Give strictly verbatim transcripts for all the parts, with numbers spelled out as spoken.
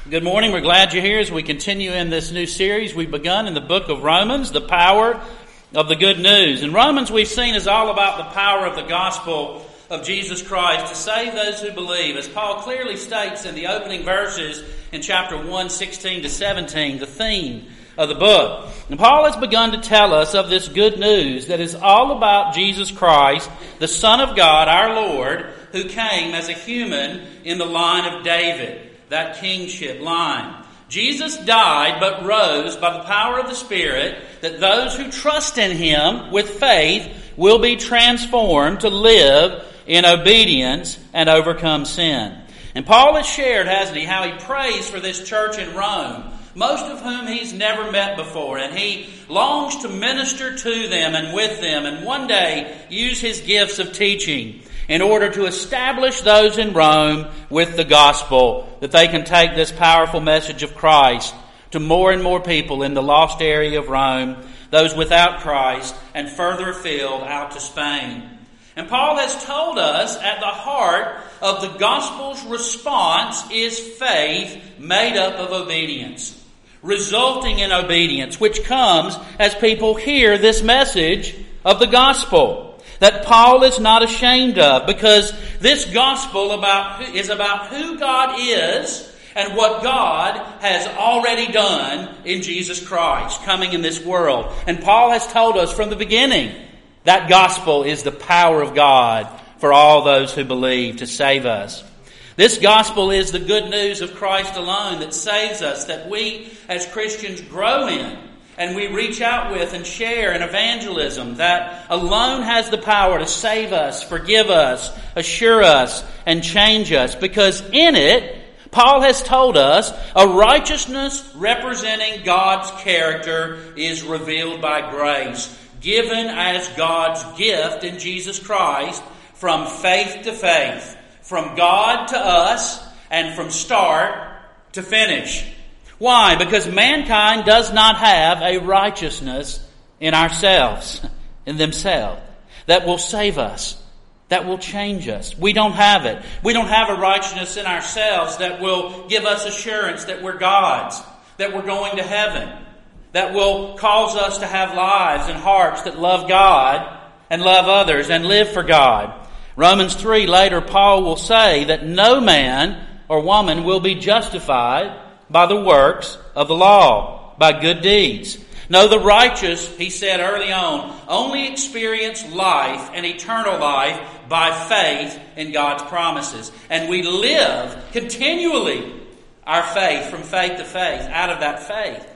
Good morning. We're glad you're here as we continue in this new series we've begun in the book of Romans, the power of the good news. In Romans, we've seen is all about the power of the gospel of Jesus Christ to save those who believe. As Paul clearly states in the opening verses in chapter one, sixteen to seventeen, the theme of the book. And Paul has begun to tell us of this good news that is all about Jesus Christ, the Son of God, our Lord, who came as a human in the line of David. That kingship line. Jesus died but rose by the power of the Spirit that those who trust in Him with faith will be transformed to live in obedience and overcome sin. And Paul has shared, hasn't he, how he prays for this church in Rome, most of whom he's never met before, and he longs to minister to them and with them and one day use his gifts of teaching in order to establish those in Rome with the gospel, that they can take this powerful message of Christ to more and more people in the lost area of Rome, those without Christ, and further afield out to Spain. And Paul has told us at the heart of the gospel's response is faith made up of obedience, resulting in obedience, which comes as people hear this message of the gospel that Paul is not ashamed of, because this gospel about is about who God is and what God has already done in Jesus Christ coming in this world. And Paul has told us from the beginning that gospel is the power of God for all those who believe to save us. This gospel is the good news of Christ alone that saves us, that we as Christians grow in. And we reach out with and share in evangelism that alone has the power to save us, forgive us, assure us, and change us. Because in it, Paul has told us, a righteousness representing God's character is revealed by grace, given as God's gift in Jesus Christ from faith to faith, from God to us, and from start to finish. Why? Because mankind does not have a righteousness in ourselves, in themselves, that will save us, that will change us. We don't have it. We don't have a righteousness in ourselves that will give us assurance that we're God's, that we're going to heaven, that will cause us to have lives and hearts that love God and love others and live for God. Romans three, later Paul will say that no man or woman will be justified by the works of the law, by good deeds. No, the righteous, he said early on, only experience life and eternal life by faith in God's promises. And we live continually our faith from faith to faith, out of that faith.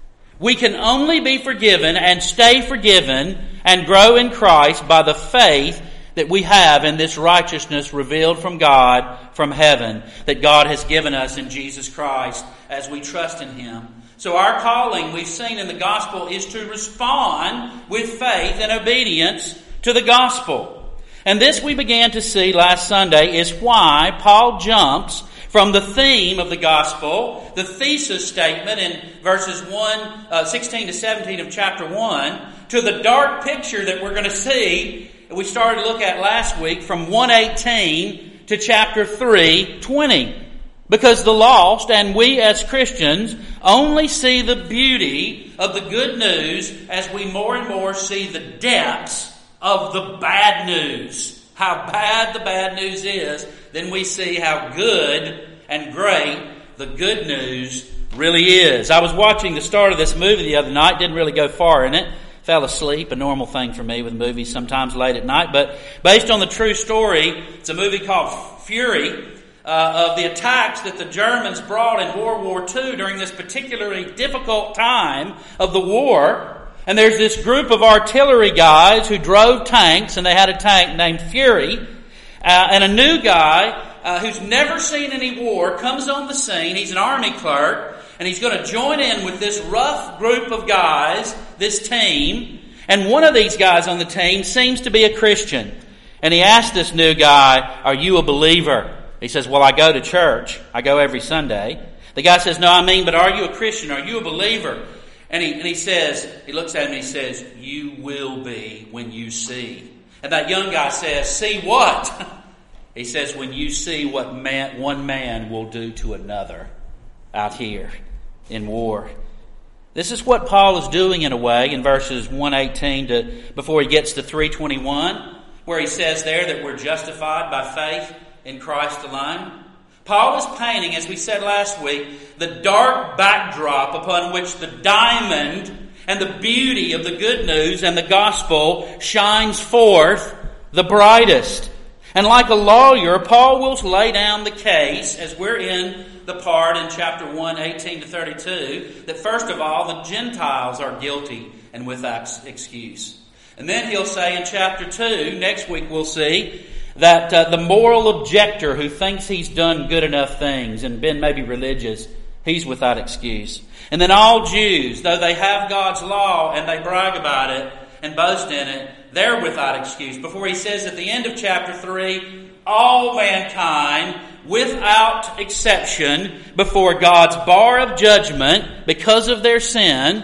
We can only be forgiven and stay forgiven and grow in Christ by the faith that we have in this righteousness revealed from God, from heaven, that God has given us in Jesus Christ as we trust in Him. So our calling, we've seen in the gospel, is to respond with faith and obedience to the gospel. And this we began to see last Sunday is why Paul jumps from the theme of the gospel, the thesis statement in verses one, uh, sixteen to seventeen of chapter one, to the dark picture that we're going to see we started to look at last week from one eighteen to chapter three twenty. Because the lost and we as Christians only see the beauty of the good news as we more and more see the depths of the bad news. How bad the bad news is, then we see how good and great the good news really is. I was watching the start of this movie the other night, didn't really go far in it. Fell asleep, a normal thing for me with movies sometimes late at night. But based on the true story, it's a movie called Fury, uh, of the attacks that the Germans brought in World War Two during this particularly difficult time of the war. And there's this group of artillery guys who drove tanks, and they had a tank named Fury. Uh, and a new guy uh, who's never seen any war comes on the scene. He's an army clerk. And he's going to join in with this rough group of guys, this team. And one of these guys on the team seems to be a Christian. And he asked this new guy, "Are you a believer?" He says, "Well, I go to church. I go every Sunday." The guy says, "No, I mean, but are you a Christian? Are you a believer?" And he, and he says, he looks at him and he says, "You will be when you see." And that young guy says, "See what?" He says, "When you see what man, one man will do to another." out here in war. This is what Paul is doing in a way in verses one eighteen to before he gets to three twenty-one, where he says there that we're justified by faith in Christ alone. Paul is painting, as we said last week, the dark backdrop upon which the diamond and the beauty of the good news and the gospel shines forth the brightest. And like a lawyer, Paul will lay down the case, as we're in the part in chapter one, eighteen to thirty-two, that first of all, the Gentiles are guilty and without excuse. And then he'll say in chapter two, next week we'll see, that uh, the moral objector who thinks he's done good enough things and been maybe religious, he's without excuse. And then all Jews, though they have God's law and they brag about it and boast in it, they're without excuse. Before he says at the end of chapter three, all mankind, without exception, before God's bar of judgment, because of their sin,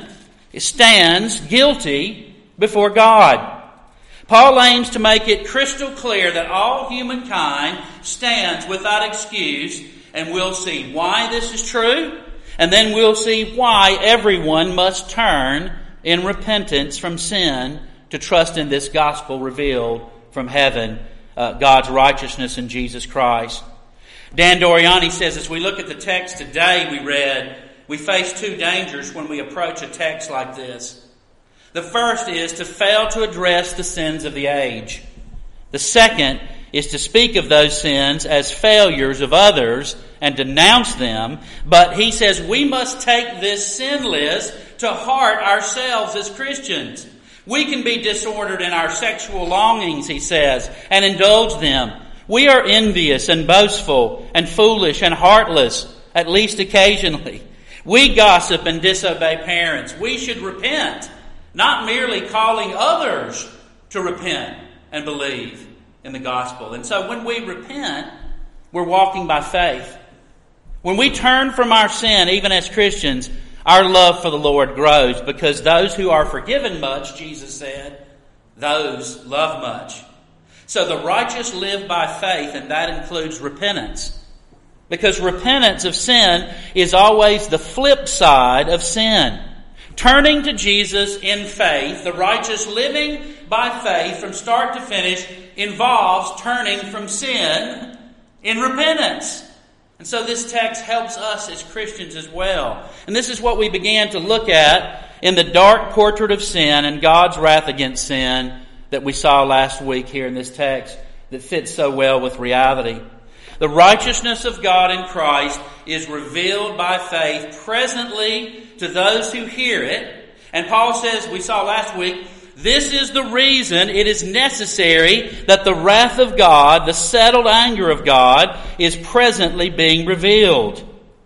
stands guilty before God. Paul aims to make it crystal clear that all humankind stands without excuse, and we'll see why this is true, and then we'll see why everyone must turn in repentance from sin to trust in this gospel revealed from heaven, uh, God's righteousness in Jesus Christ. Dan Doriani says, as we look at the text today we read, we face two dangers when we approach a text like this. The first is to fail to address the sins of the age. The second is to speak of those sins as failures of others and denounce them. But he says we must take this sin list to heart ourselves as Christians. We can be disordered in our sexual longings, he says, and indulge them. We are envious and boastful and foolish and heartless, at least occasionally. We gossip and disobey parents. We should repent, not merely calling others to repent and believe in the gospel. And so when we repent, we're walking by faith. When we turn from our sin, even as Christians, our love for the Lord grows, because those who are forgiven much, Jesus said, those love much. So the righteous live by faith, and that includes repentance. Because repentance of sin is always the flip side of sin. Turning to Jesus in faith, the righteous living by faith from start to finish involves turning from sin in repentance. And so this text helps us as Christians as well. And this is what we began to look at in the dark portrait of sin and God's wrath against sin that we saw last week here in this text that fits so well with reality. The righteousness of God in Christ is revealed by faith presently to those who hear it. And Paul says, we saw last week, this is the reason it is necessary that the wrath of God, the settled anger of God, is presently being revealed.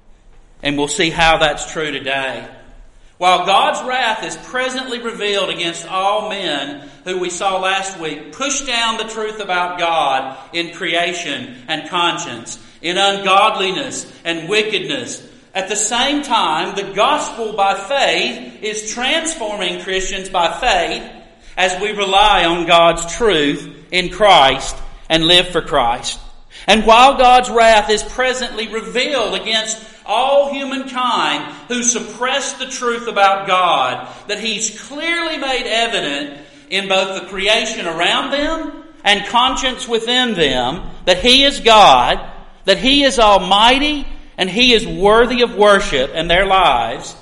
And we'll see how that's true today. While God's wrath is presently revealed against all men who we saw last week push down the truth about God in creation and conscience, in ungodliness and wickedness, at the same time, the gospel by faith is transforming Christians by faith as we rely on God's truth in Christ and live for Christ. And while God's wrath is presently revealed against all humankind who suppress the truth about God, that He's clearly made evident in both the creation around them and conscience within them, that He is God, that He is almighty, and He is worthy of worship in their lives.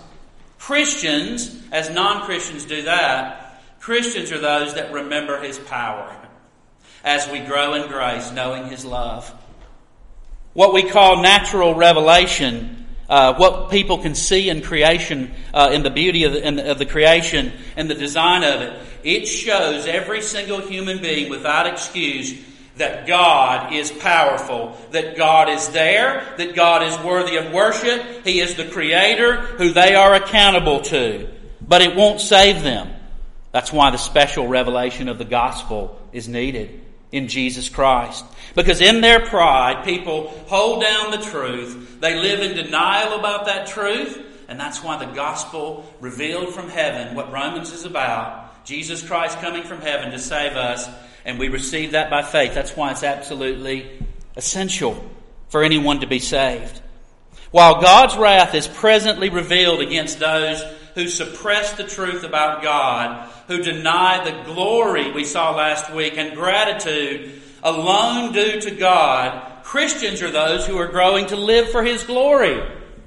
Christians, as non-Christians do that, Christians are those that remember His power as we grow in grace, knowing His love. What we call natural revelation, uh, what people can see in creation, uh, in the beauty of the, in the, of the creation and the design of it, it shows every single human being without excuse that God is powerful, that God is there, that God is worthy of worship. He is the Creator who they are accountable to. But it won't save them. That's why the special revelation of the gospel is needed in Jesus Christ. Because in their pride, people hold down the truth. They live in denial about that truth. And that's why the gospel revealed from heaven, what Romans is about, Jesus Christ coming from heaven to save us, and we receive that by faith. That's why it's absolutely essential for anyone to be saved. While God's wrath is presently revealed against those who suppress the truth about God, who deny the glory we saw last week and gratitude alone due to God, Christians are those who are growing to live for His glory,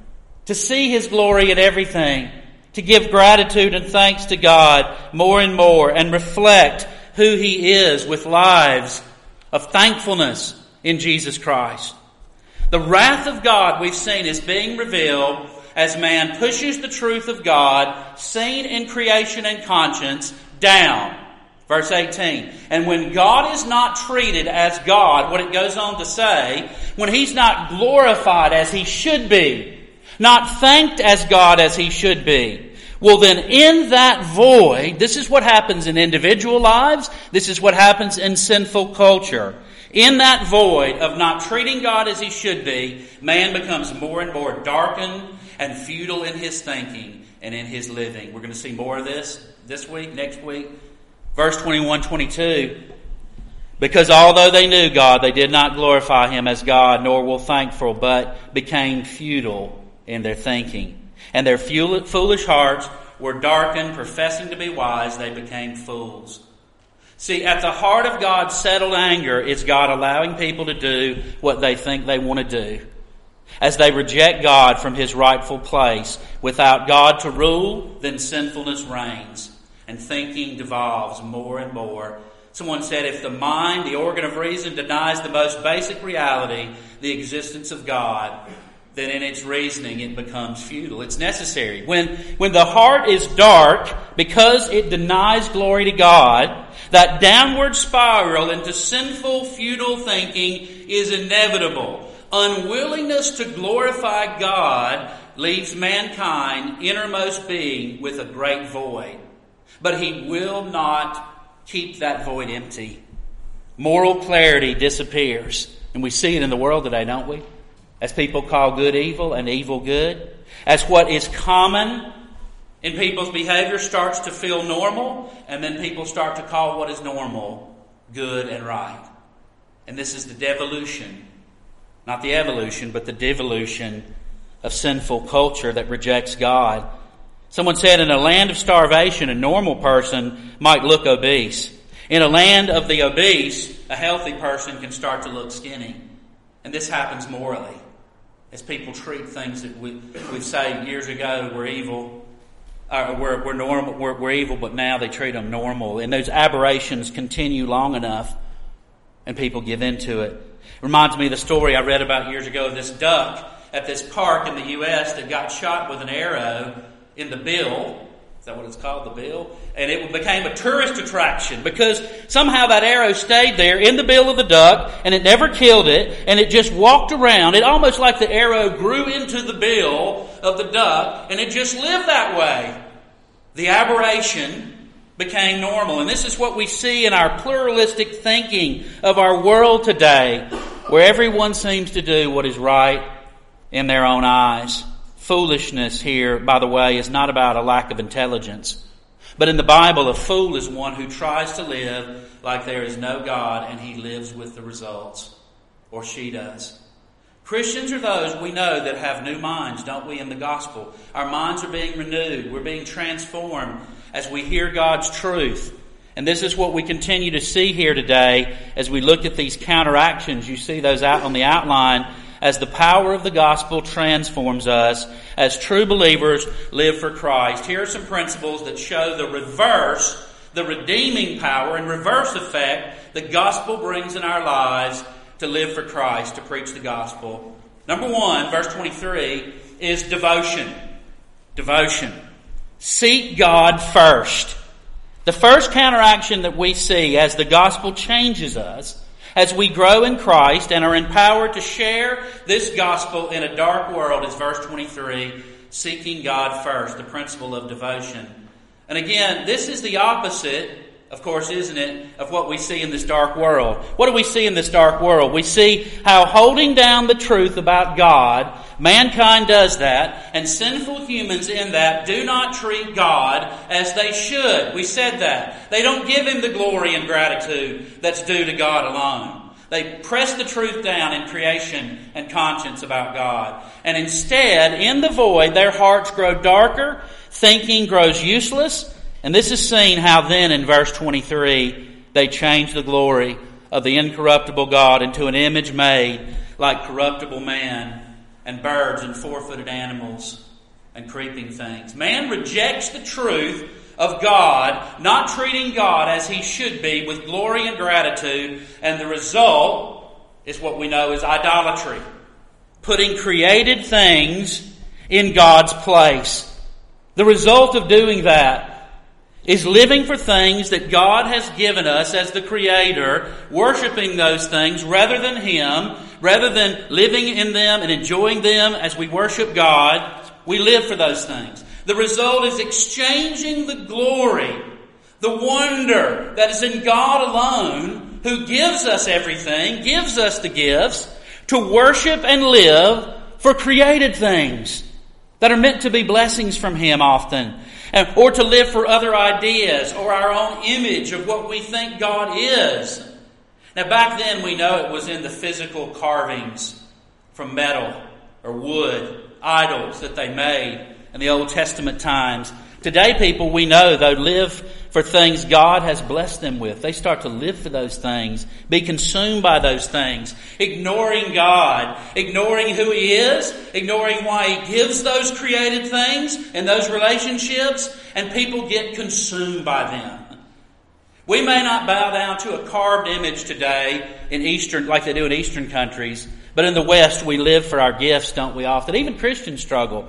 to see His glory in everything, to give gratitude and thanks to God more and more, and reflect who He is with lives of thankfulness in Jesus Christ. The wrath of God we've seen is being revealed as man pushes the truth of God, seen in creation and conscience, down. Verse eighteen. And when God is not treated as God, what it goes on to say, when He's not glorified as He should be, not thanked as God as He should be, well then in that void, this is what happens in individual lives, this is what happens in sinful culture. In that void of not treating God as He should be, man becomes more and more darkened and futile in his thinking and in his living. We're going to see more of this this week, next week. Verse twenty-one, twenty-two. Because although they knew God, they did not glorify Him as God, nor were thankful, but became futile in their thinking. And their foolish hearts were darkened, professing to be wise, they became fools. See, at the heart of God's settled anger is God allowing people to do what they think they want to do. As they reject God from His rightful place, without God to rule, then sinfulness reigns, and thinking devolves more and more. Someone said, if the mind, the organ of reason, denies the most basic reality, the existence of God, then in its reasoning it becomes futile. It's necessary. When, when the heart is dark because it denies glory to God, that downward spiral into sinful, futile thinking is inevitable. Unwillingness to glorify God leaves mankind, innermost being, with a great void. But He will not keep that void empty. Moral clarity disappears. And we see it in the world today, don't we? As people call good evil and evil good. As what is common in people's behavior starts to feel normal, and then people start to call what is normal good and right. And this is the devolution, not the evolution, but the devolution of sinful culture that rejects God. Someone said in a land of starvation, a normal person might look obese. In a land of the obese, a healthy person can start to look skinny. And this happens morally. As people treat things that we we say years ago were evil, uh, were, were normal, were, were evil, but now they treat them normal. And those aberrations continue long enough, and people give into it. It reminds me of the story I read about years ago of this duck at this park in the U S that got shot with an arrow in the bill. Is that what it's called, the bill? And it became a tourist attraction because somehow that arrow stayed there in the bill of the duck and it never killed it and it just walked around. It almost like the arrow grew into the bill of the duck and it just lived that way. The aberration became normal. And this is what we see in our pluralistic thinking of our world today, where everyone seems to do what is right in their own eyes. Foolishness here, by the way, is not about a lack of intelligence. But in the Bible, a fool is one who tries to live like there is no God and he lives with the results. Or she does. Christians are those we know that have new minds, don't we, in the gospel? Our minds are being renewed. We're being transformed as we hear God's truth. And this is what we continue to see here today as we look at these counteractions. You see those out on the outline. As the power of the gospel transforms us, as true believers live for Christ. Here are some principles that show the reverse, the redeeming power and reverse effect the gospel brings in our lives to live for Christ, to preach the gospel. Number one, verse twenty-three, is devotion. Devotion. Seek God first. The first counteraction that we see as the gospel changes us, as we grow in Christ and are empowered to share this gospel in a dark world, is verse twenty-three, seeking God first, the principle of devotion. And again, this is the opposite, of course, isn't it, of what we see in this dark world. What do we see in this dark world? We see how holding down the truth about God, mankind does that, and sinful humans in that do not treat God as they should. We said that. They don't give Him the glory and gratitude that's due to God alone. They press the truth down in creation and conscience about God. And instead, in the void, their hearts grow darker, thinking grows useless. And this is seen how then in verse twenty-three, they change the glory of the incorruptible God into an image made like corruptible man and birds and four-footed animals and creeping things. Man rejects the truth of God, not treating God as He should be with glory and gratitude, and the result is what we know as idolatry. Putting created things in God's place. The result of doing that is living for things that God has given us as the Creator, worshiping those things rather than Him, rather than living in them and enjoying them as we worship God. We live for those things. The result is exchanging the glory, the wonder that is in God alone, who gives us everything, gives us the gifts, to worship and live for created things that are meant to be blessings from Him often, or to live for other ideas or our own image of what we think God is. Now back then we know it was in the physical carvings from metal or wood, idols that they made in the Old Testament times. Today people, we know, though, live for things God has blessed them with. They start to live for those things, be consumed by those things, ignoring God, ignoring who He is, ignoring why He gives those created things and those relationships, and people get consumed by them. We may not bow down to a carved image today in Eastern, like they do in Eastern countries, but in the West we live for our gifts, don't we often? Even Christians struggle.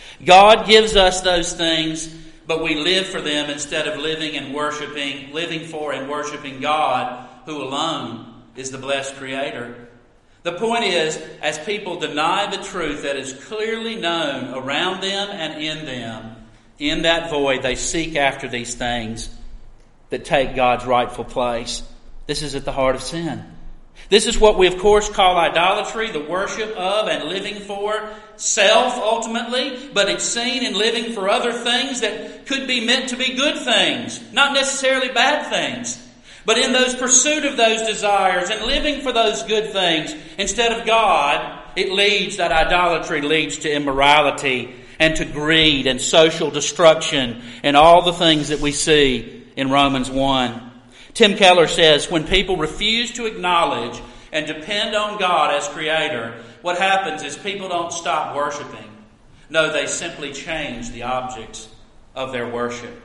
God gives us those things, but we live for them instead of living and worshiping, living for and worshiping God, who alone is the blessed Creator. The point is, as people deny the truth that is clearly known around them and in them, in that void they seek after these things that take God's rightful place. This is at the heart of sin. This is what we, of course, call idolatry, the worship of and living for self, ultimately, but it's seen in living for other things that could be meant to be good things, not necessarily bad things. But in those pursuit of those desires and living for those good things instead of God, it leads, that idolatry leads to immorality and to greed and social destruction and all the things that we see in Romans one. Tim Keller says, when people refuse to acknowledge and depend on God as Creator, what happens is people don't stop worshiping. No, they simply change the objects of their worship.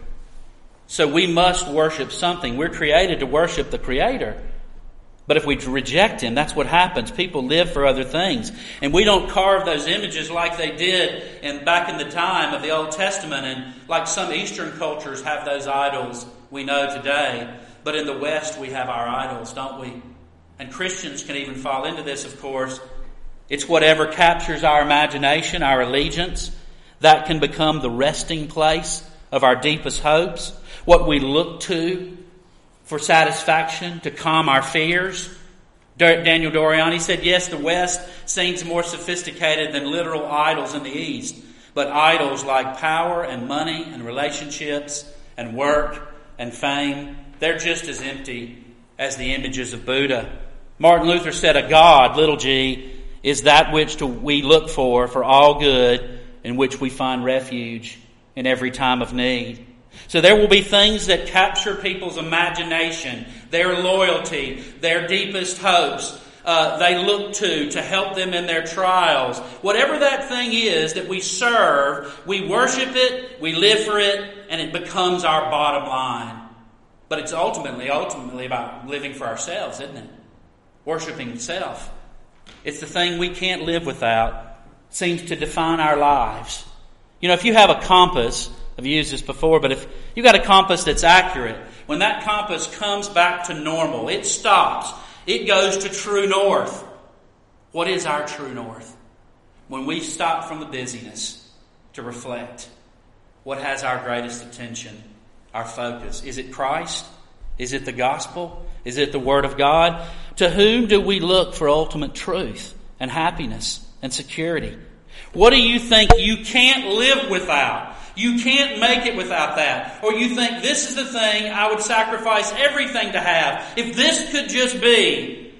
So we must worship something. We're created to worship the Creator. But if we reject Him, that's what happens. People live for other things. And we don't carve those images like they did in, back in the time of the Old Testament, and like some Eastern cultures have those idols we know today. But in the West, we have our idols, don't we? And Christians can even fall into this, of course. It's whatever captures our imagination, our allegiance. That can become the resting place of our deepest hopes. What we look to for satisfaction, to calm our fears. Daniel Doriani said, yes, the West seems more sophisticated than literal idols in the East. But idols like power and money and relationships and work and fame, they're just as empty as the images of Buddha. Martin Luther said, a God, little g, is that which to, we look for for all good, in which we find refuge in every time of need. So there will be things that capture people's imagination, their loyalty, their deepest hopes. Uh, they look to to help them in their trials. Whatever that thing is that we serve, we worship it, we live for it, and it becomes our bottom line. But it's ultimately, ultimately about living for ourselves, isn't it? Worshiping self. It's the thing we can't live without. It seems to define our lives. You know, if you have a compass, I've used this before, but if you've got a compass that's accurate, when that compass comes back to normal, it stops. It goes to true north. What is our true north? When we stop from the busyness to reflect, what has our greatest attention? Our focus. Is it Christ? Is it the gospel? Is it the Word of God? To whom do we look for ultimate truth and happiness and security? What do you think you can't live without? You can't make it without that. Or you think this is the thing I would sacrifice everything to have. If this could just be,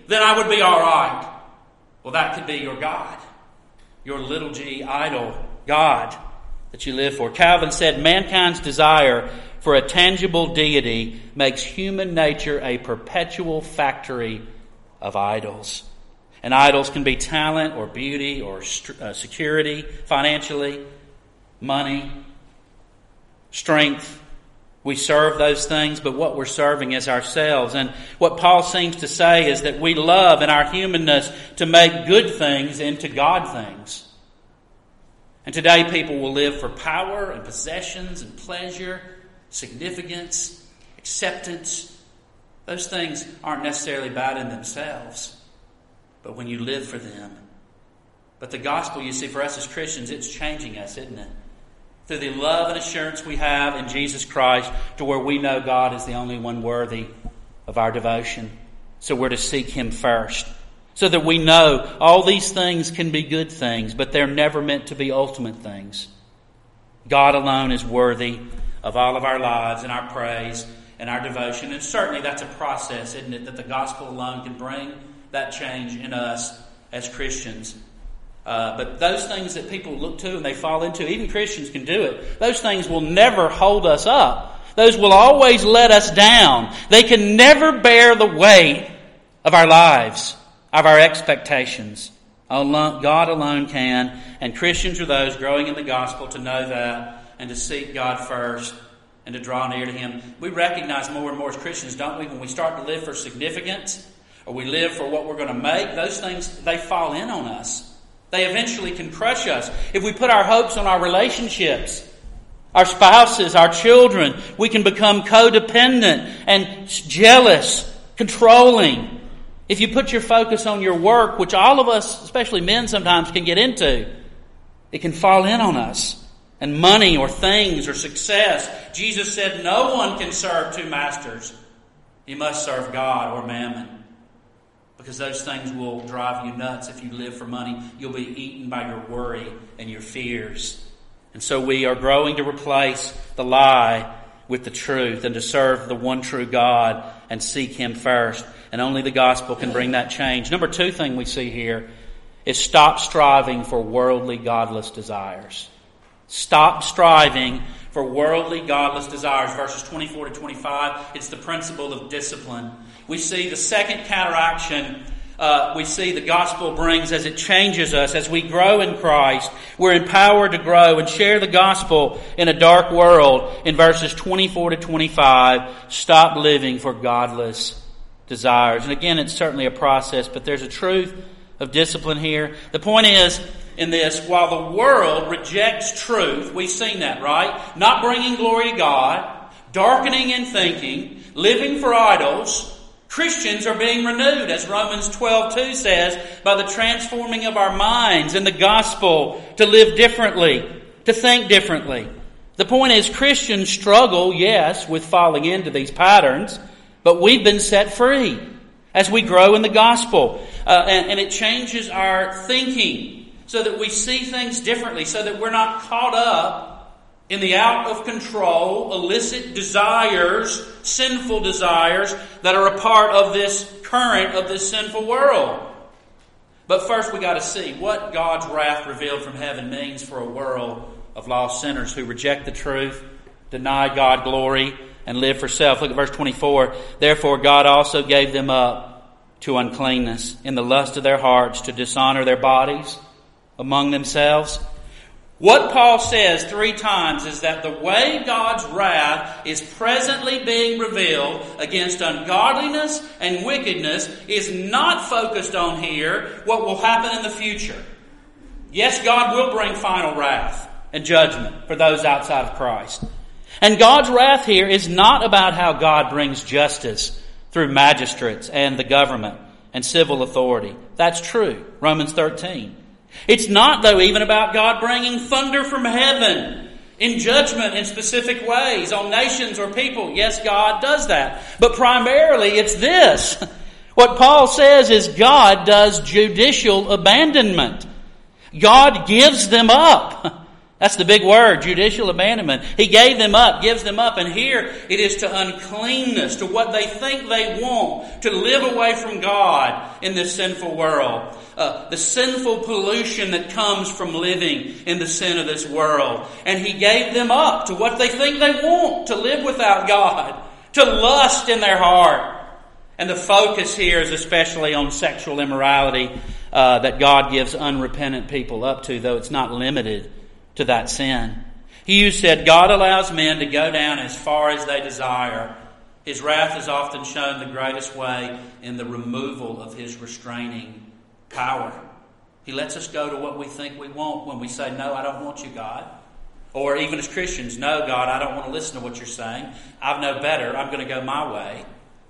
then I would be all right. Well, that could be your God, your little g idol God that you live for. Calvin said, mankind's desire for a tangible deity makes human nature a perpetual factory of idols. And idols can be talent or beauty or uh, security, financially, money, strength. We serve those things, but what we're serving is ourselves. And what Paul seems to say is that we love in our humanness to make good things into God things. And today people will live for power and possessions and pleasure, significance, acceptance. Those things aren't necessarily bad in themselves, but when you live for them. But the gospel, you see, for us as Christians, it's changing us, isn't it? Through the love and assurance we have in Jesus Christ, to where we know God is the only one worthy of our devotion. So we're to seek Him first. So that we know all these things can be good things, but they're never meant to be ultimate things. God alone is worthy of all of our lives and our praise and our devotion. And certainly that's a process, isn't it? That the gospel alone can bring that change in us as Christians. Uh, but those things that people look to and they fall into, even Christians can do it. Those things will never hold us up. Those will always let us down. They can never bear the weight of our lives, of our expectations. God alone can. And Christians are those growing in the gospel to know that and to seek God first and to draw near to Him. We recognize more and more as Christians, don't we, when we start to live for significance or we live for what we're going to make, those things, they fall in on us. They eventually can crush us. If we put our hopes on our relationships, our spouses, our children, we can become codependent and jealous, controlling. If you put your focus on your work, which all of us, especially men sometimes, can get into, it can fall in on us. And money or things or success. Jesus said no one can serve two masters. You must serve God or mammon. Because those things will drive you nuts if you live for money. You'll be eaten by your worry and your fears. And so we are growing to replace the lie with the truth and to serve the one true God and seek Him first. And only the gospel can bring that change. Number two thing we see here is stop striving for worldly, godless desires. Stop striving for worldly, godless desires. Verses twenty-four to twenty-five, it's the principle of discipline. We see the second counteraction uh, we see the gospel brings as it changes us. As we grow in Christ, we're empowered to grow and share the gospel in a dark world. In verses twenty-four to twenty-five, stop living for godless desires. And again, it's certainly a process, but there's a truth of discipline here. The point is, in this, while the world rejects truth, we've seen that, right? Not bringing glory to God, darkening in thinking, living for idols, Christians are being renewed, as Romans twelve two says, by the transforming of our minds in the gospel to live differently, to think differently. The point is, Christians struggle, yes, with falling into these patterns, but we've been set free as we grow in the gospel. Uh, and, and it changes our thinking so that we see things differently, so that we're not caught up in the out-of-control, illicit desires, sinful desires that are a part of this current of this sinful world. But first we got to see what God's wrath revealed from heaven means for a world of lost sinners who reject the truth, deny God glory, and live for self. Look at verse twenty-four. Therefore God also gave them up to uncleanness in the lust of their hearts to dishonor their bodies among themselves. What Paul says three times is that the way God's wrath is presently being revealed against ungodliness and wickedness is not focused on here what will happen in the future. Yes, God will bring final wrath and judgment for those outside of Christ. And God's wrath here is not about how God brings justice through magistrates and the government and civil authority. That's true. Romans thirteen. It's not, though, even about God bringing thunder from heaven in judgment in specific ways on nations or people. Yes, God does that. But primarily it's this. What Paul says is God does judicial abandonment. God gives them up That's the big word, judicial abandonment. He gave them up, gives them up. And here it is to uncleanness, to what they think they want, to live away from God in this sinful world. Uh, the sinful pollution that comes from living in the sin of this world. And He gave them up to what they think they want, to live without God, to lust in their heart. And the focus here is especially on sexual immorality uh, that God gives unrepentant people up to, though it's not limited to that sin. He said, God allows men to go down as far as they desire. His wrath is often shown the greatest way in the removal of His restraining power. He lets us go to what we think we want when we say, no, I don't want you, God. Or even as Christians, no, God, I don't want to listen to what you're saying. I know better. I'm going to go my way.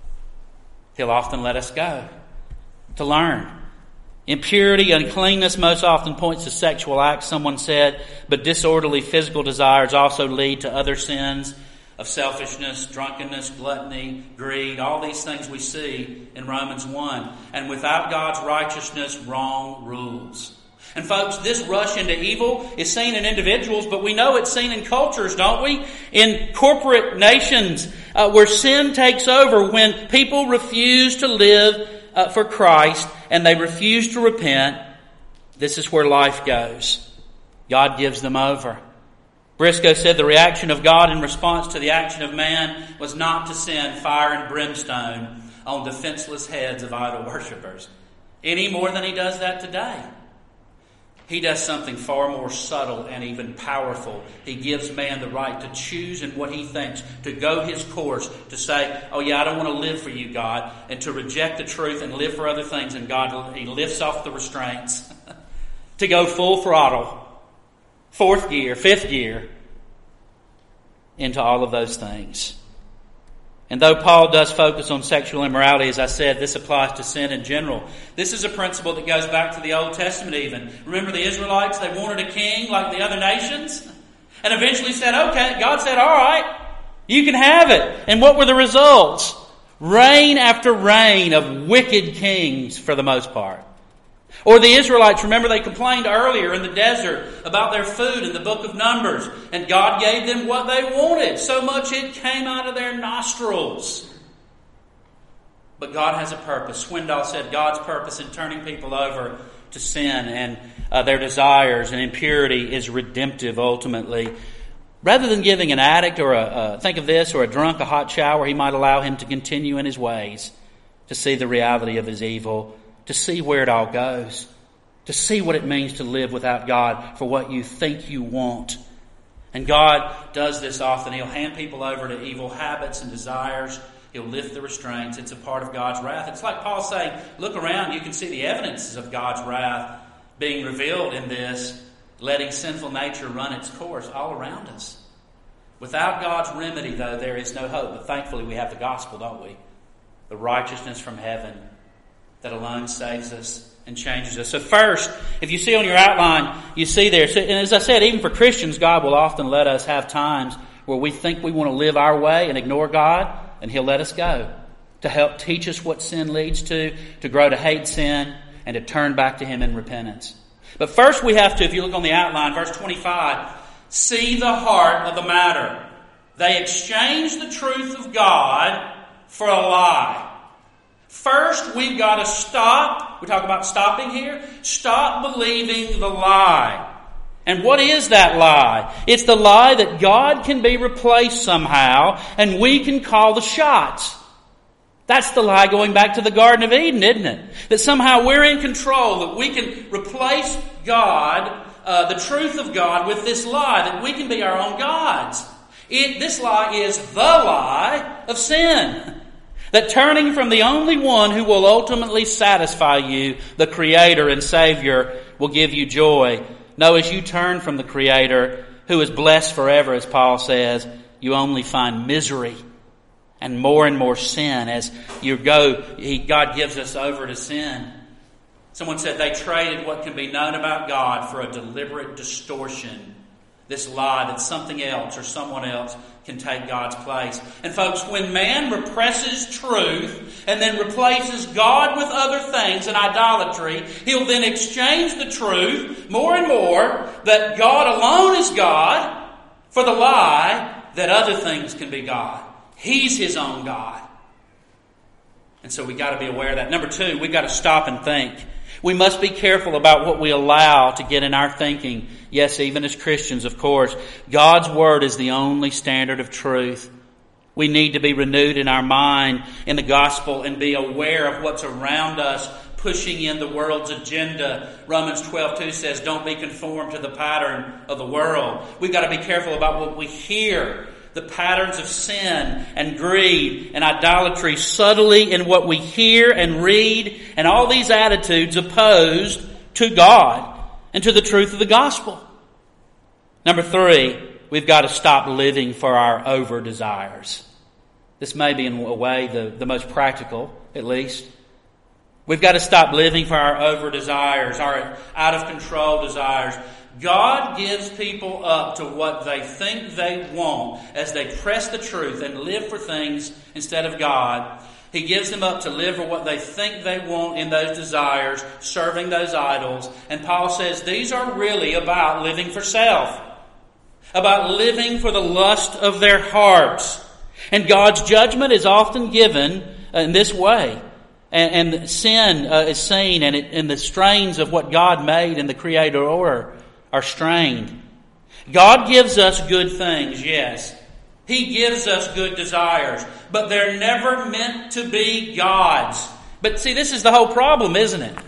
He'll often let us go to learn. Impurity, uncleanness most often points to sexual acts, someone said, but disorderly physical desires also lead to other sins of selfishness, drunkenness, gluttony, greed, all these things we see in Romans one. And without God's righteousness, wrong rules. And folks, this rush into evil is seen in individuals, but we know it's seen in cultures, don't we? In corporate nations uh, where sin takes over, when people refuse to live uh, for Christ and they refuse to repent, this is where life goes. God gives them over. Briscoe said the reaction of God in response to the action of man was not to send fire and brimstone on defenseless heads of idol worshippers, any more than He does that today. He does something far more subtle and even powerful. He gives man the right to choose in what he thinks, to go his course, to say, oh yeah, I don't want to live for you, God, and to reject the truth and live for other things. And God, He lifts off the restraints to go full throttle, fourth gear, fifth gear, into all of those things. And though Paul does focus on sexual immorality, as I said, this applies to sin in general. This is a principle that goes back to the Old Testament even. Remember the Israelites? They wanted a king like the other nations. And eventually said, okay, God said, all right, you can have it. And what were the results? Reign after reign of wicked kings for the most part. Or the Israelites, remember they complained earlier in the desert about their food in the book of Numbers. And God gave them what they wanted. So much it came out of their nostrils. But God has a purpose. Swindoll said God's purpose in turning people over to sin and uh, their desires and impurity is redemptive ultimately. Rather than giving an addict or a, uh, think of this, or a drunk a hot shower, He might allow him to continue in his ways, to see the reality of his evil, to see where it all goes, to see what it means to live without God for what you think you want. And God does this often. He'll hand people over to evil habits and desires. He'll lift the restraints. It's a part of God's wrath. It's like Paul saying, look around, you can see the evidences of God's wrath being revealed in this, letting sinful nature run its course all around us. Without God's remedy, though, there is no hope. But thankfully we have the gospel, don't we? The righteousness from heaven that alone saves us and changes us. So first, if you see on your outline, you see there, and as I said, even for Christians, God will often let us have times where we think we want to live our way and ignore God, and He'll let us go to help teach us what sin leads to, to grow to hate sin, and to turn back to Him in repentance. But first we have to, if you look on the outline, verse twenty-five, see the heart of the matter. They exchanged the truth of God for a lie. First, we've got to stop. We talk about stopping here. Stop believing the lie. And what is that lie? It's the lie that God can be replaced somehow and we can call the shots. That's the lie going back to the Garden of Eden, isn't it? That somehow we're in control, that we can replace God, uh, the truth of God, with this lie, that we can be our own gods. It, this lie is the lie of sin. That turning from the only one who will ultimately satisfy you, the Creator and Savior, will give you joy. No, as you turn from the Creator, who is blessed forever, as Paul says, you only find misery and more and more sin as you go. He, God gives us over to sin. Someone said they traded what can be known about God for a deliberate distortion This lie that something else or someone else can take God's place. And folks, when man represses truth and then replaces God with other things in idolatry, he'll then exchange the truth more and more that God alone is God for the lie that other things can be God. He's his own God. And so we got to be aware of that. Number two, we got to stop and think. We must be careful about what we allow to get in our thinking. Yes, even as Christians, of course. God's Word is the only standard of truth. We need to be renewed in our mind in the gospel and be aware of what's around us, pushing in the world's agenda. Romans twelve two says, don't be conformed to the pattern of the world. We've got to be careful about what we hear. The patterns of sin and greed and idolatry subtly in what we hear and read, and all these attitudes opposed to God and to the truth of the gospel. Number three, we've got to stop living for our over desires. This may be in a way the, the most practical, at least. We've got to stop living for our over desires, our out of control desires. God gives people up to what they think they want as they press the truth and live for things instead of God. He gives them up to live for what they think they want in those desires, serving those idols. And Paul says these are really about living for self, about living for the lust of their hearts. And God's judgment is often given in this way. And, and sin uh, is seen, and, it, and the strains of what God made in the Creator order are strained. God gives us good things, yes. He gives us good desires, but they're never meant to be God's. But see, this is the whole problem, isn't it?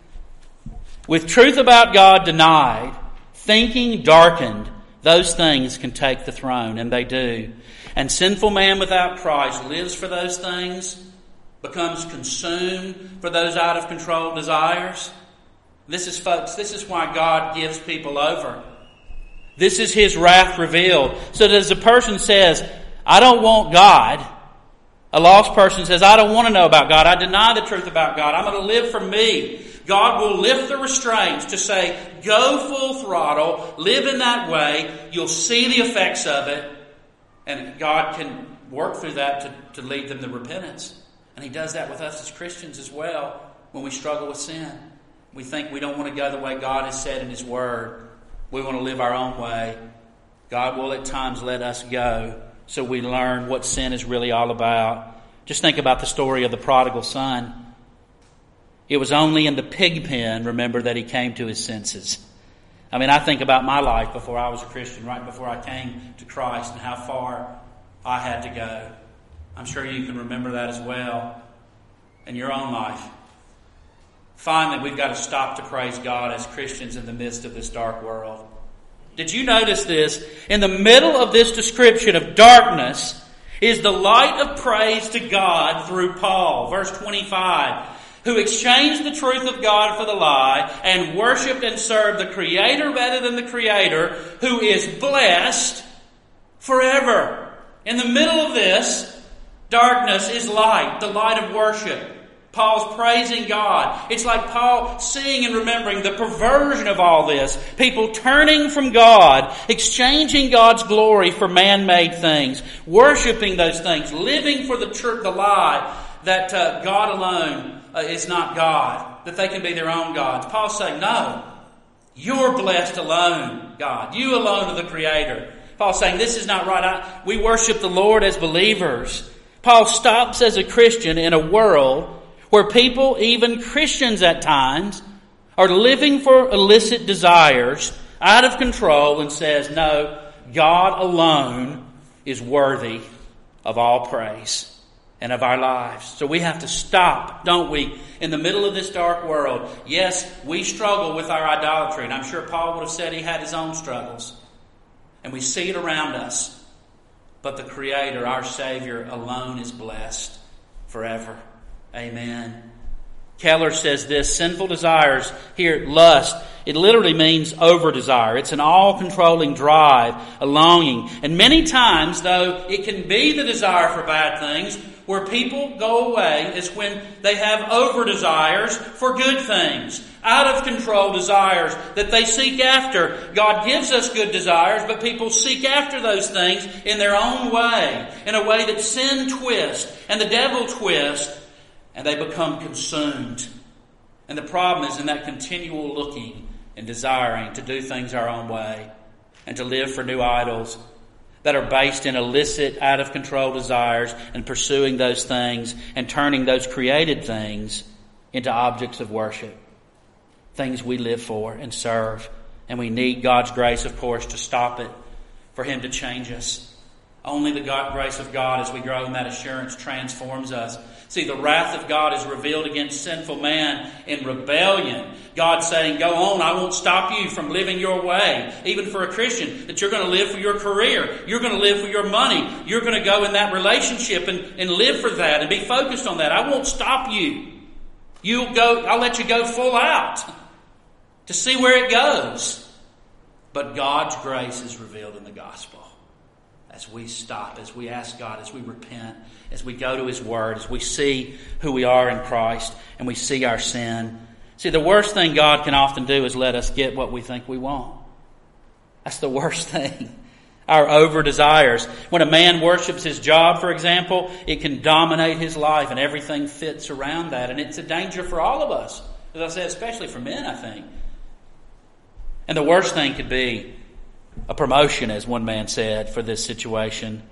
With truth about God denied, thinking darkened, those things can take the throne, and they do. And sinful man without Christ lives for those things, becomes consumed for those out of control desires. This is, folks, this is why God gives people over. This is His wrath revealed. So that as a person says, I don't want God, a lost person says, I don't want to know about God. I deny the truth about God. I'm going to live for me. God will lift the restraints to say, go full throttle, live in that way. You'll see the effects of it. And God can work through that to, to lead them to repentance. And He does that with us as Christians as well when we struggle with sin. We think we don't want to go the way God has said in His Word. We want to live our own way. God will at times let us go so we learn what sin is really all about. Just think about the story of the prodigal son. It was only in the pig pen, remember, that he came to his senses. I mean, I think about my life before I was a Christian, right before I came to Christ, and how far I had to go. I'm sure you can remember that as well in your own life. Finally, we've got to stop to praise God as Christians in the midst of this dark world. Did you notice this? In the middle of this description of darkness is the light of praise to God through Paul. Verse twenty-five, who exchanged the truth of God for the lie and worshipped and served the Creator rather than the Creator, who is blessed forever. In the middle of this, darkness is light, the light of worship. Paul's praising God. It's like Paul seeing and remembering the perversion of all this. People turning from God, exchanging God's glory for man-made things, worshiping those things, living for the truth, the lie that uh, God alone uh, is not God, that they can be their own gods. Paul's saying, no, you're blessed alone, God. You alone are the Creator. Paul's saying, this is not right. I, we worship the Lord as believers. Paul stops as a Christian in a world where people, even Christians at times, are living for illicit desires, out of control, and says, no, God alone is worthy of all praise and of our lives. So we have to stop, don't we, in the middle of this dark world. Yes, we struggle with our idolatry, and I'm sure Paul would have said he had his own struggles. And we see it around us. But the Creator, our Savior, alone is blessed forever. Amen. Keller says this, sinful desires, here, lust, it literally means over-desire. It's an all-controlling drive, a longing. And many times, though, it can be the desire for bad things, where people go away is when they have over desires for good things, out of control desires that they seek after. God gives us good desires, but people seek after those things in their own way, in a way that sin twists and the devil twists, and they become consumed. And the problem is in that continual looking and desiring to do things our own way and to live for new idols that are based in illicit, out-of-control desires and pursuing those things and turning those created things into objects of worship. Things we live for and serve. And we need God's grace, of course, to stop it, for Him to change us. Only the God, grace of God, as we grow in that assurance, transforms us. See, the wrath of God is revealed against sinful man in rebellion. God saying, go on, I won't stop you from living your way. Even for a Christian, that you're going to live for your career. You're going to live for your money. You're going to go in that relationship and, and live for that and be focused on that. I won't stop you. You'll go, I'll let you go full out to see where it goes. But God's grace is revealed in the gospel. As we stop, as we ask God, as we repent, as we go to His Word, as we see who we are in Christ and we see our sin. See, the worst thing God can often do is let us get what we think we want. That's the worst thing. Our over desires. When a man worships his job, for example, it can dominate his life and everything fits around that. And it's a danger for all of us. As I said, especially for men, I think. And the worst thing could be a promotion, as one man said, for this situation.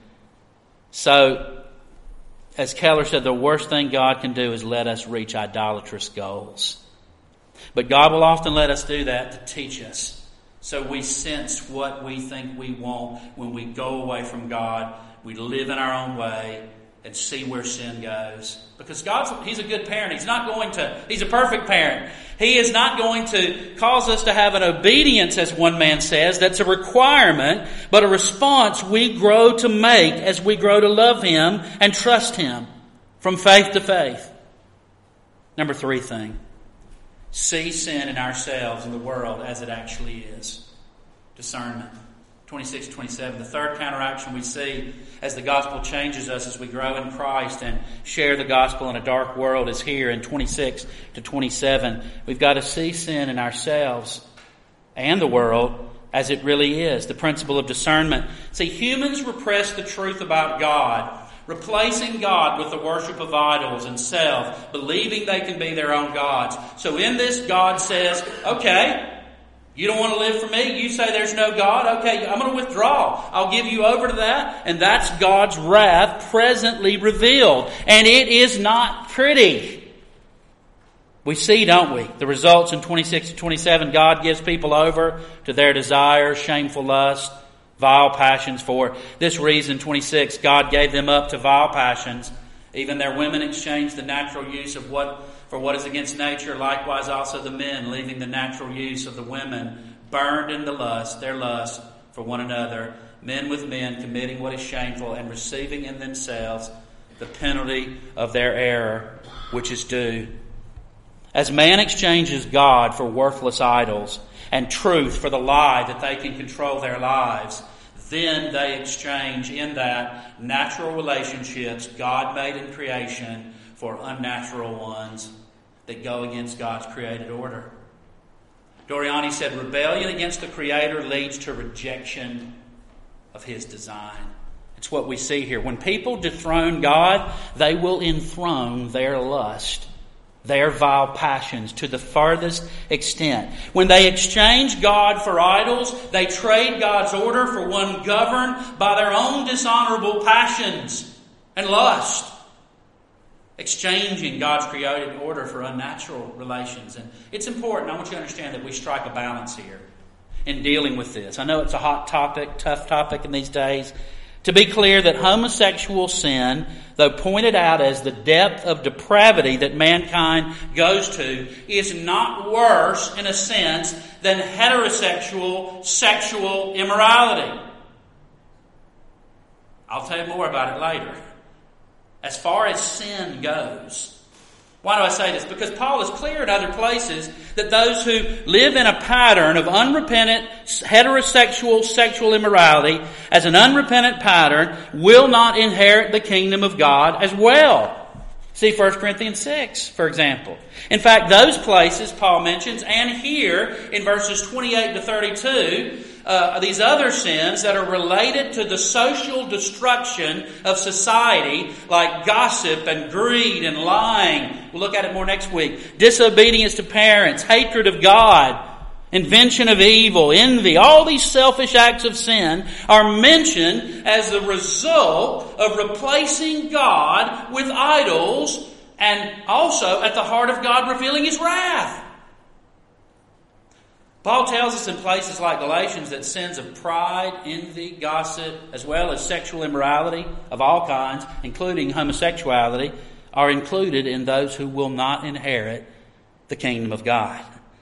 So, as Keller said, the worst thing God can do is let us reach idolatrous goals. But God will often let us do that to teach us. So we sense what we think we want when we go away from God. We live in our own way and see where sin goes. Because God's, He's a good parent. He's not going to, He's a perfect parent. He is not going to cause us to have an obedience, as one man says, that's a requirement, but a response we grow to make as we grow to love Him and trust Him from faith to faith. Number three thing. See sin in ourselves and the world as it actually is. Discernment. twenty-six, twenty-seven. The third counteraction we see as the gospel changes us as we grow in Christ and share the gospel in a dark world is here in twenty-six to twenty-seven. We've got to see sin in ourselves and the world as it really is. The principle of discernment. See, humans repress the truth about God, replacing God with the worship of idols and self, believing they can be their own gods. So in this, God says, okay, you don't want to live for me? You say there's no God? Okay, I'm going to withdraw. I'll give you over to that. And that's God's wrath presently revealed. And it is not pretty. We see, don't we? The results in twenty-six to twenty-seven, God gives people over to their desires, shameful lust, vile passions. For this reason, twenty-six, God gave them up to vile passions. Even their women exchanged the natural use of what for what is against nature. Likewise also the men, leaving the natural use of the women, burned in the lust, their lust for one another. Men with men, committing what is shameful and receiving in themselves the penalty of their error, which is due. As man exchanges God for worthless idols and truth for the lie that they can control their lives, then they exchange in that natural relationships God made in creation for unnatural ones that go against God's created order. Doriani said, rebellion against the Creator leads to rejection of His design. It's what we see here. When people dethrone God, they will enthrone their lust, their vile passions to the farthest extent. When they exchange God for idols, they trade God's order for one governed by their own dishonorable passions and lust. Exchanging God's created order for unnatural relations. And it's important, I want you to understand that we strike a balance here in dealing with this. I know it's a hot topic, tough topic in these days. To be clear that homosexual sin, though pointed out as the depth of depravity that mankind goes to, is not worse in a sense than heterosexual sexual immorality. I'll tell you more about it later. As far as sin goes, Why do I say this? Because Paul is clear in other places that those who live in a pattern of unrepentant heterosexual sexual immorality as an unrepentant pattern will not inherit the kingdom of God as well. See First Corinthians six, for example. In fact, those places Paul mentions, and here in verses twenty-eight to thirty-two, uh, these other sins that are related to the social destruction of society, like gossip and greed and lying. We'll look at it more next week. Disobedience to parents, hatred of God, invention of evil, envy, all these selfish acts of sin are mentioned as the result of replacing God with idols, and also at the heart of God revealing His wrath. Paul tells us in places like Galatians that sins of pride, envy, gossip, as well as sexual immorality of all kinds, including homosexuality, are included in those who will not inherit the kingdom of God.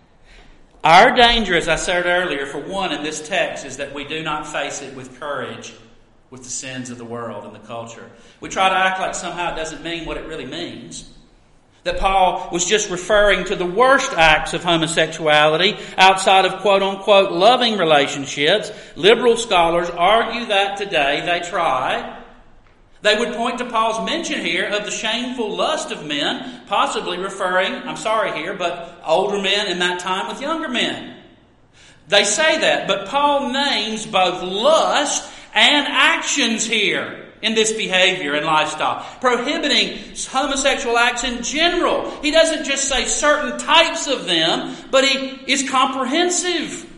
Our danger, as I said earlier, for one in this text, is that we do not face it with courage with the sins of the world and the culture. We try to act like somehow it doesn't mean what it really means. That Paul was just referring to the worst acts of homosexuality outside of quote-unquote loving relationships. Liberal scholars argue that today. They try. They would point to Paul's mention here of the shameful lust of men, possibly referring, I'm sorry here, but older men in that time with younger men. They say that, but Paul names both lust and actions here in this behavior and lifestyle, prohibiting homosexual acts in general. He doesn't just say certain types of them, but he is comprehensive.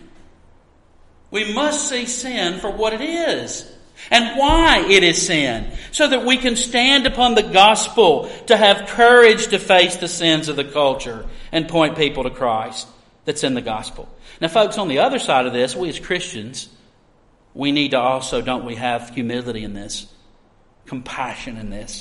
We must see sin for what it is and why it is sin, so that we can stand upon the gospel to have courage to face the sins of the culture and point people to Christ that's in the gospel. Now, folks, on the other side of this, we as Christians, we need to also, don't we, have humility in this, compassion in this.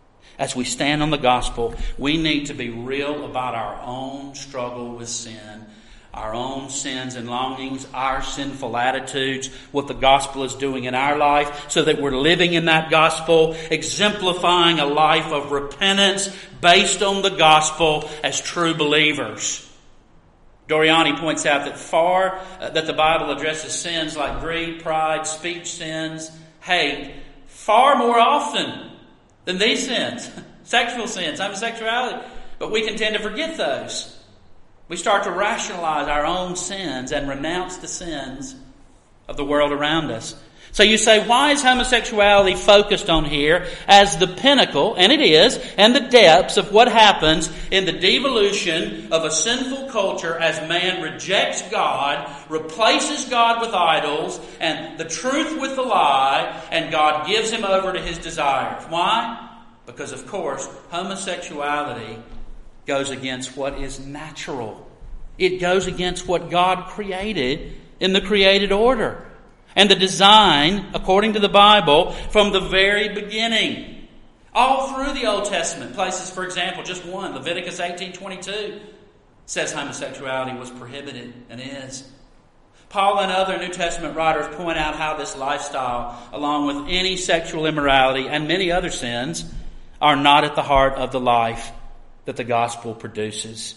As we stand on the gospel, we need to be real about our own struggle with sin, our own sins and longings, our sinful attitudes, what the gospel is doing in our life, so that we're living in that gospel, exemplifying a life of repentance based on the gospel as true believers. Doriani points out that far uh, that the Bible addresses sins like greed, pride, speech sins, hate, far more often than these sins, sexual sins, homosexuality. But we can tend to forget those. We start to rationalize our own sins and renounce the sins of the world around us. So you say, why is homosexuality focused on here as the pinnacle, and it is, and the depths of what happens in the devolution of a sinful culture as man rejects God, replaces God with idols, and the truth with the lie, and God gives him over to his desires? Why? Because, of course, homosexuality goes against what is natural. It goes against what God created in the created order and the design, according to the Bible, from the very beginning. All through the Old Testament, places, for example, just one, Leviticus eighteen twenty-two, says homosexuality was prohibited and is. Paul and other New Testament writers point out how this lifestyle, along with any sexual immorality and many other sins, are not at the heart of the life that the gospel produces.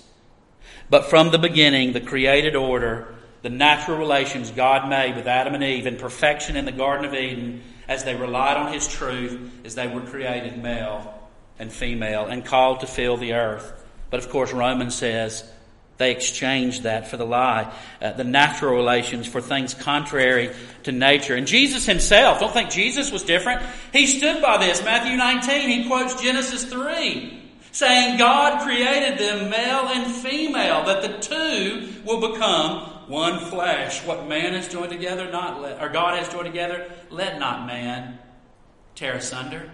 But from the beginning, the created order, the natural relations God made with Adam and Eve in perfection in the Garden of Eden, as they relied on His truth, as they were created male and female and called to fill the earth. But of course, Romans says they exchanged that for the lie, uh, the natural relations for things contrary to nature. And Jesus Himself, don't think Jesus was different. He stood by this. Matthew nineteen, He quotes Genesis three. Saying God created them male and female, that the two will become one flesh. What man has joined together, not let, or God has joined together, let not man tear asunder.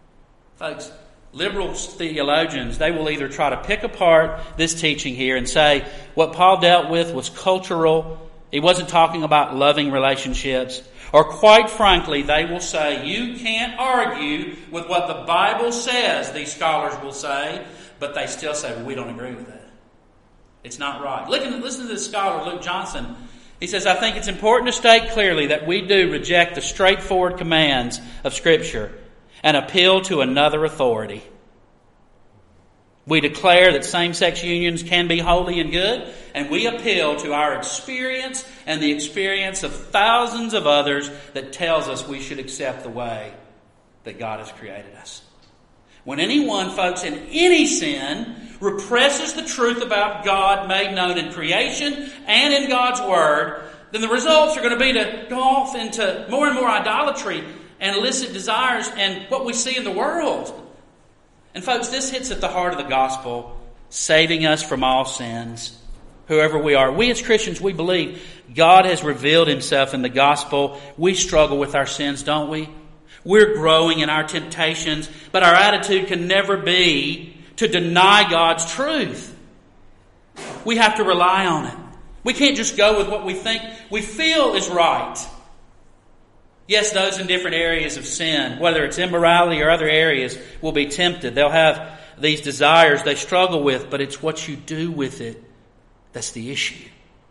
Folks, liberal theologians, they will either try to pick apart this teaching here and say what Paul dealt with was cultural. He wasn't talking about loving relationships. Or quite frankly, they will say, you can't argue with what the Bible says, these scholars will say, but they still say, well, we don't agree with that. It's not right. Listen, listen to this scholar, Luke Johnson. He says, I think it's important to state clearly that we do reject the straightforward commands of Scripture and appeal to another authority. We declare that same-sex unions can be holy and good, and we appeal to our experience and the experience of thousands of others that tells us we should accept the way that God has created us. When anyone, folks, in any sin represses the truth about God made known in creation and in God's Word, then the results are going to be to go off into more and more idolatry and illicit desires and what we see in the world. And folks, this hits at the heart of the gospel, saving us from all sins, whoever we are. We as Christians, we believe God has revealed Himself in the gospel. We struggle with our sins, don't we? We're growing in our temptations, but our attitude can never be to deny God's truth. We have to rely on it. We can't just go with what we think, we feel is right. Yes, those in different areas of sin, whether it's immorality or other areas, will be tempted. They'll have these desires they struggle with, but it's what you do with it that's the issue.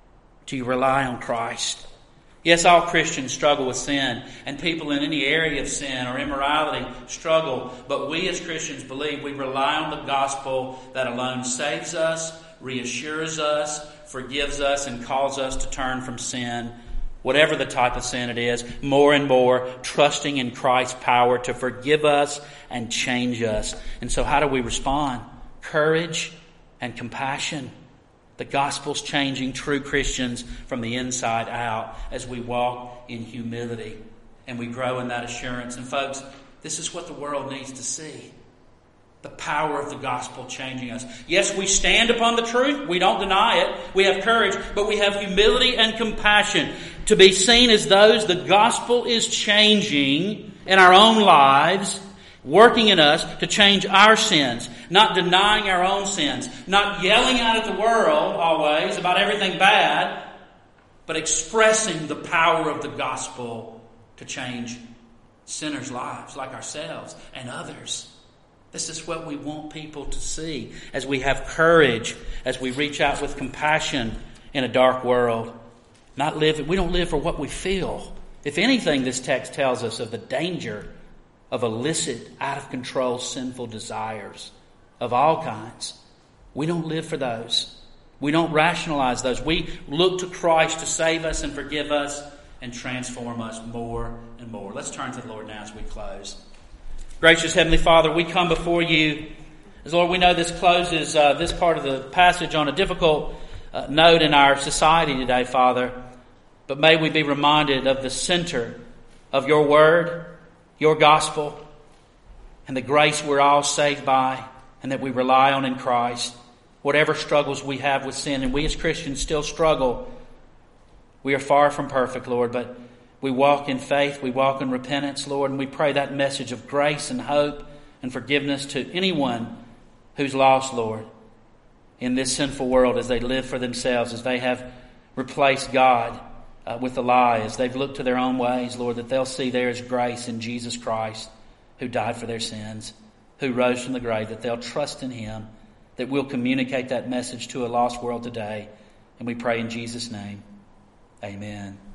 Do you rely on Christ? Yes, all Christians struggle with sin, and people in any area of sin or immorality struggle, but we as Christians believe we rely on the gospel that alone saves us, reassures us, forgives us, and calls us to turn from sin, whatever the type of sin it is, more and more, trusting in Christ's power to forgive us and change us. And so how do we respond? Courage and compassion. The gospel's changing true Christians from the inside out as we walk in humility and we grow in that assurance. And folks, this is what the world needs to see. The power of the gospel changing us. Yes, we stand upon the truth. We don't deny it. We have courage, but we have humility and compassion to be seen as those the gospel is changing in our own lives, working in us to change our sins, not denying our own sins, not yelling out at the world always about everything bad, but expressing the power of the gospel to change sinners' lives like ourselves and others. This is what we want people to see as we have courage, as we reach out with compassion in a dark world. Not live, we don't live for what we feel. If anything, this text tells us of the danger of illicit, out-of-control, sinful desires of all kinds. We don't live for those. We don't rationalize those. We look to Christ to save us and forgive us and transform us more and more. Let's turn to the Lord now as we close. Gracious Heavenly Father, we come before you. As Lord, we know this closes uh, this part of the passage on a difficult uh, note in our society today, Father. But may we be reminded of the center of your word, your gospel, and the grace we're all saved by and that we rely on in Christ. Whatever struggles we have with sin, and we as Christians still struggle, we are far from perfect, Lord, but we walk in faith, we walk in repentance, Lord, and we pray that message of grace and hope and forgiveness to anyone who's lost, Lord, in this sinful world as they live for themselves, as they have replaced God uh, with a lie, as they've looked to their own ways, Lord, that they'll see there is grace in Jesus Christ who died for their sins, who rose from the grave, that they'll trust in Him, that we'll communicate that message to a lost world today. And we pray in Jesus' name, amen.